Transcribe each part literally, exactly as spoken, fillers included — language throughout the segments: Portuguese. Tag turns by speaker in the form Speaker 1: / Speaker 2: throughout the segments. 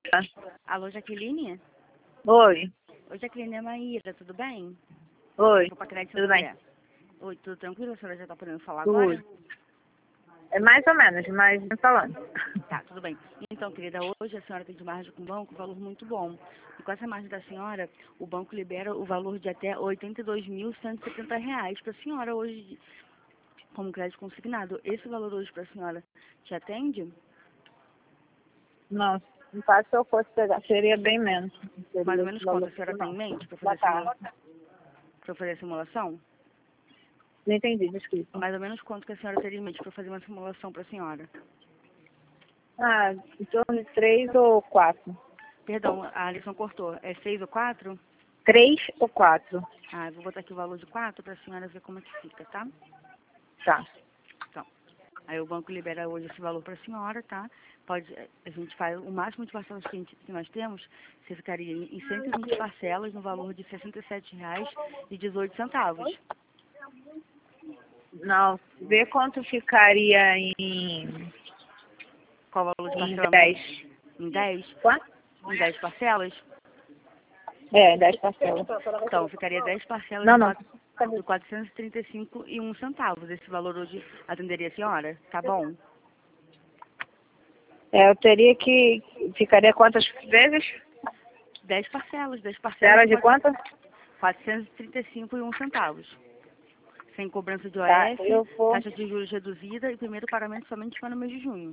Speaker 1: Alô, Jaqueline?
Speaker 2: Oi.
Speaker 1: Oi, Jaqueline, é Maíra, tudo bem?
Speaker 2: Oi.
Speaker 1: Vou pra crédito
Speaker 2: Tudo bem?
Speaker 1: Oi, tudo tranquilo? A senhora já tá podendo falar
Speaker 2: Tudo.
Speaker 1: agora?
Speaker 2: É mais ou menos, mas não falando.
Speaker 1: Tá, tudo bem. Então, querida, hoje a senhora tem de margem com o banco um valor muito bom. E com essa margem da senhora, o banco libera o valor de até oitenta e dois mil cento e setenta reais para a senhora hoje, como crédito consignado. Esse valor hoje para a senhora te atende?
Speaker 2: Não, no caso, se eu fosse pegar, seria bem menos. Seria
Speaker 1: Mais ou
Speaker 2: esse
Speaker 1: menos quanto
Speaker 2: valor
Speaker 1: a senhora
Speaker 2: que
Speaker 1: tem
Speaker 2: não.
Speaker 1: em mente para fazer,
Speaker 2: Boa
Speaker 1: a simula...
Speaker 2: tarde.
Speaker 1: pra fazer a simulação?
Speaker 2: Não entendi, desculpa.
Speaker 1: Mais ou menos quanto que a senhora teria em mente para fazer uma simulação para a senhora?
Speaker 2: Ah, em torno de três ou quatro.
Speaker 1: Perdão, a lição cortou. É seis ou quatro?
Speaker 2: Três ou quatro.
Speaker 1: Ah, eu vou botar aqui o valor de quatro para a senhora ver como é que fica, tá?
Speaker 2: Tá.
Speaker 1: Então, aí o banco libera hoje esse valor para a senhora, tá? Pode, a gente faz o máximo de parcelas que, a gente, que nós temos, você ficaria em cento e vinte parcelas no valor de sessenta e sete reais e dezoito centavos.
Speaker 2: Não, vê quanto ficaria em,
Speaker 1: Qual o valor de
Speaker 2: em
Speaker 1: parcela?
Speaker 2: dez.
Speaker 1: Em dez?
Speaker 2: Quanto?
Speaker 1: Em dez parcelas?
Speaker 2: É, dez parcelas.
Speaker 1: Então, ficaria dez parcelas
Speaker 2: Não,
Speaker 1: de,
Speaker 2: não.
Speaker 1: quatro, de quatrocentos e trinta e cinco e um centavos. Esse valor hoje atenderia a senhora? Tá bom?
Speaker 2: É, eu teria que... Ficaria quantas vezes?
Speaker 1: dez parcelas, dez parcelas
Speaker 2: Parcela
Speaker 1: de
Speaker 2: de quanto?
Speaker 1: quatrocentos e trinta e cinco e um centavos. Sem cobrança de
Speaker 2: Tá,
Speaker 1: O F,
Speaker 2: eu vou...
Speaker 1: taxa de juros reduzida e primeiro pagamento somente para no mês de junho.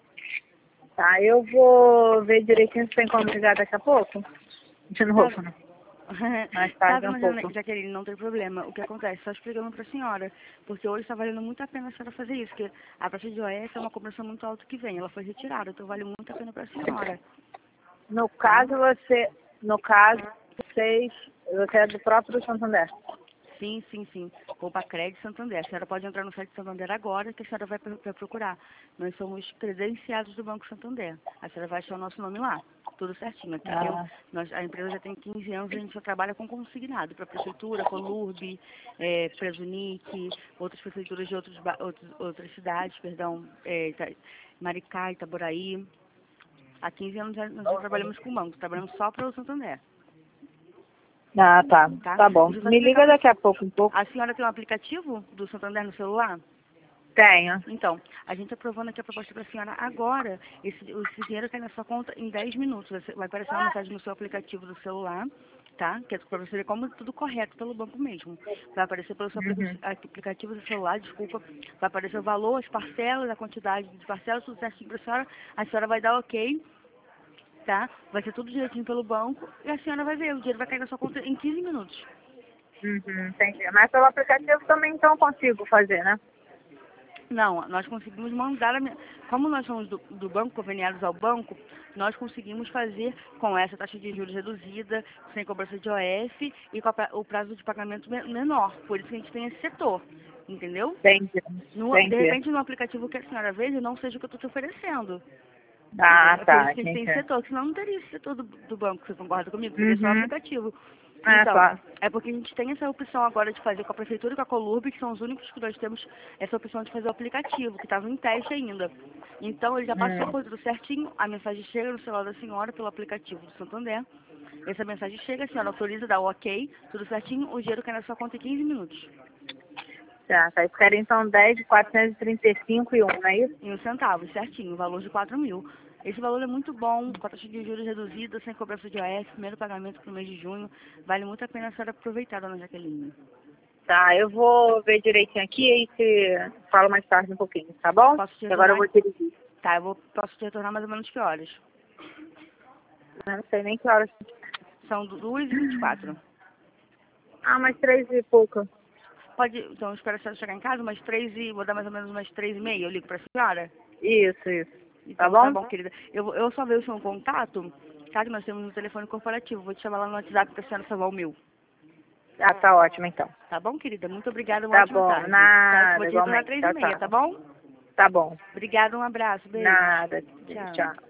Speaker 2: Tá, eu vou ver direitinho se tem como ligar daqui a pouco. De novo,
Speaker 1: Tá,
Speaker 2: né? Mais tarde
Speaker 1: tá,
Speaker 2: um
Speaker 1: dona
Speaker 2: pouco.
Speaker 1: Jaqueline, não tem problema. O que acontece? Só explicando para a senhora. Porque hoje está valendo muito a pena a senhora fazer isso. Porque a taxa de O F é uma cobrança muito alta que vem. Ela foi retirada, então vale muito a pena para a senhora.
Speaker 2: No
Speaker 1: Tá?
Speaker 2: caso, você... No caso, vocês... Você é do próprio Santander.
Speaker 1: Sim, sim, sim. Roupa Crédito Santander. A senhora pode entrar no site Santander agora, que a senhora vai, vai procurar. Nós somos credenciados do Banco Santander. A senhora vai achar o nosso nome lá. Tudo certinho. Aqui tem,
Speaker 2: Ah,
Speaker 1: nós, a empresa já tem quinze anos e a gente só trabalha com consignado para a Prefeitura, Colurb, é, Presunic, outras prefeituras de outros, ba- outros, outras cidades, perdão, é, Ita- Maricá, Itaboraí. Há quinze anos já, nós já trabalhamos com o banco, trabalhamos só para o Santander.
Speaker 2: ah, tá.
Speaker 1: Tá?
Speaker 2: Tá bom.
Speaker 1: Deixa eu só
Speaker 2: Me
Speaker 1: explicar
Speaker 2: liga
Speaker 1: pra...
Speaker 2: daqui a pouco um pouco.
Speaker 1: A senhora tem um aplicativo do Santander no celular?
Speaker 2: Tenho.
Speaker 1: Então, a gente está aprovando aqui a proposta para a senhora agora. Esse, esse dinheiro cai na sua conta em dez minutos. Vai ser- vai aparecer uma mensagem no seu aplicativo do celular, tá? Que é para você ver como é tudo correto pelo banco mesmo. Vai aparecer pelo seu aplica-
Speaker 2: Uhum.
Speaker 1: aplicativo do celular, desculpa. Vai aparecer o valor, as parcelas, a quantidade de parcelas, tudo certinho para a senhora. A senhora vai dar ok, tá? Vai ser tudo direitinho pelo banco e a senhora vai ver. O dinheiro vai cair na sua conta em quinze minutos.
Speaker 2: Uhum, entendi. Mas pelo aplicativo também então consigo fazer, né?
Speaker 1: Não, nós conseguimos mandar, a, me- como nós somos do, do banco, conveniados ao banco, nós conseguimos fazer com essa taxa de juros reduzida, sem cobrança de O F e com a pra- o prazo de pagamento me- menor. Por isso que a gente tem esse setor, entendeu?
Speaker 2: Entendi.
Speaker 1: No- de
Speaker 2: Entendi.
Speaker 1: repente, no aplicativo que a senhora veja, não seja o que eu estou te oferecendo.
Speaker 2: Ah,
Speaker 1: Entendeu? É por isso
Speaker 2: tá.
Speaker 1: que a gente tem esse
Speaker 2: Entendi.
Speaker 1: setor, senão não teria esse setor do, do banco, você concorda comigo? Seria só o
Speaker 2: Uhum.
Speaker 1: aplicativo.
Speaker 2: É,
Speaker 1: Então,
Speaker 2: claro.
Speaker 1: é porque a gente tem essa opção agora de fazer com a Prefeitura e com a Colurb, que são os únicos que nós temos essa opção de fazer o aplicativo, que estava em teste ainda. Então, ele já passou
Speaker 2: Hum.
Speaker 1: por tudo certinho, a mensagem chega no celular da senhora pelo aplicativo do Santander. Essa mensagem chega, a senhora autoriza, dá o ok, tudo certinho, o dinheiro cai na sua conta em quinze minutos.
Speaker 2: Tá, tá. Aí ficaria então dez de quatrocentos e trinta e cinco e um, não é isso?
Speaker 1: Em um centavo, certinho, o valor de quatro mil. Esse valor é muito bom, com a taxa de juros reduzida, sem cobrança de O F, primeiro pagamento para o mês de junho. Vale muito a pena a senhora aproveitar, dona Jaqueline.
Speaker 2: Tá, eu vou ver direitinho aqui e te falo mais tarde um pouquinho, tá bom?
Speaker 1: Posso te
Speaker 2: E agora eu
Speaker 1: retornar?
Speaker 2: vou dirigir.
Speaker 1: Tá, eu vou, posso te retornar mais ou menos que horas?
Speaker 2: Eu não sei nem que horas.
Speaker 1: São duas e vinte e quatro.
Speaker 2: Ah, mais três e pouco.
Speaker 1: Pode, então, eu espero a senhora chegar em casa, umas três e, vou dar mais ou menos umas três e meia, eu ligo para a senhora?
Speaker 2: Isso, isso. Tá
Speaker 1: Então, tá
Speaker 2: bom?
Speaker 1: bom, querida. Eu, vou- eu só vejo o seu contato, tá? Que nós temos um telefone corporativo. Vou te chamar lá no WhatsApp para a senhora salvar o meu.
Speaker 2: Ah, tá ótimo então.
Speaker 1: Tá bom, querida? Muito obrigada, uma
Speaker 2: Tá
Speaker 1: ótima
Speaker 2: bom,
Speaker 1: tarde. Tá? Vou
Speaker 2: nada,
Speaker 1: te retornar às
Speaker 2: igualmente.
Speaker 1: três e
Speaker 2: Tchau,
Speaker 1: meia,
Speaker 2: tchau.
Speaker 1: tá bom?
Speaker 2: Tá bom.
Speaker 1: Obrigada, um abraço, beijo.
Speaker 2: Nada.
Speaker 1: Tchau.
Speaker 2: Tchau.